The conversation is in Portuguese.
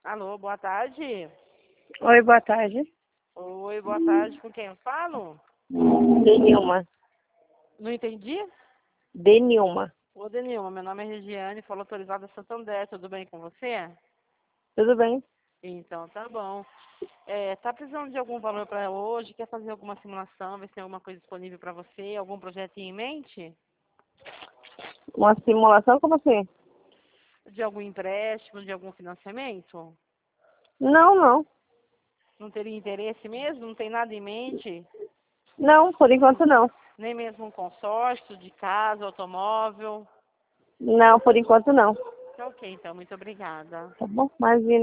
Alô, boa tarde. Oi, boa tarde. Oi, boa tarde. Com quem eu falo? Denilma. Não entendi? Denilma. Ô, Denilma, meu nome é Regiane, falo autorizada Santander. Tudo bem com você? Tudo bem? Então, tá bom. Tá precisando de algum valor para hoje? Quer fazer alguma simulação, ver se tem alguma coisa disponível para você? Algum projetinho em mente? Uma simulação como assim? De algum empréstimo, de algum financiamento? Não, não. Não teria interesse mesmo? Não tem nada em mente? Não, por enquanto não. Nem mesmo um consórcio de casa, automóvel? Não, por enquanto não. Tá ok, então. Muito obrigada. Tá bom? Imagina.